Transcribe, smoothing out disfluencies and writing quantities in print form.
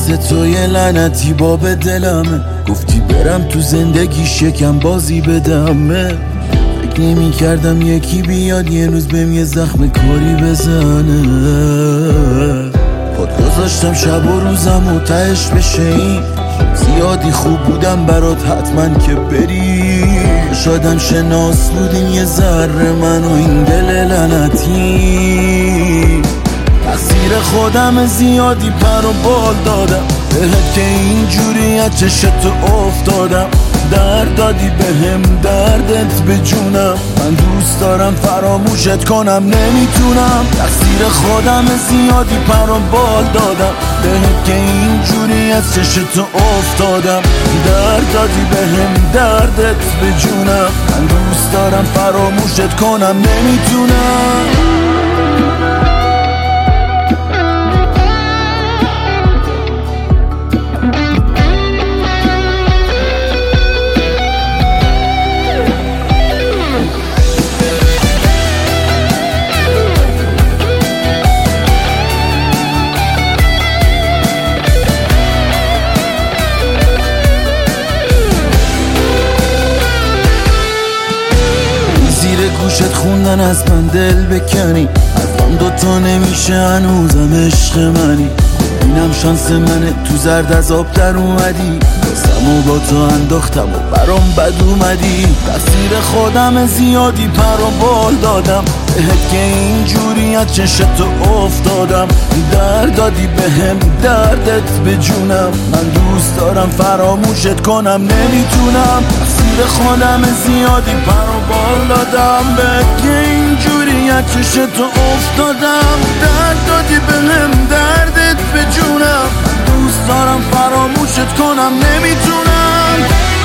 مثل تو یه لعنتی باب دلمه، گفتی برم تو زندگی شکم بازی بدمه. فکر نمی کردم یکی بیاد یه روز بهم یه زخم کاری بزنه. پاد گذاشتم شب و روزم و تهش بشه این زیادی خوب بودم برات حتما که بری. شادم شناس بودین یه ذره من و این دل لعنتی. تقصیر خودم زیادی پر و بال دادم بهت که اینجوری از چشت افتادم. درد دادی بهم دردت به جونم، من دوست دارم فراموشت کنم نمیتونم. تقصیر خودم زیادی پر و بال دادم بهت که اینجوری از چشت افتادم. درد دادی بهم دردت به جونم، من دوست دارم فراموشت کنم نمیتونم. گوشت خوندن از من دل بکنی، حرفم دوتا نمیشه هنوزم عشق منی. اینم شانس منه تو زرد از آب در اومدی، بازم و با تو انداختم و برام بد اومدی. تقصیر خودم زیادی پر و بال دادم بهت که اینجوری از چشت افتادم. درد دادی بهم دردت به جونم، من دوست دارم فراموشت کنم نمیتونم. تقصیر خودم زیادی پر و بال دادم بهت که اینجوری از چشت افتادم. درد دادی بهم دردت به جونم، من دوست دارم فراموشت کنم نمیتونم.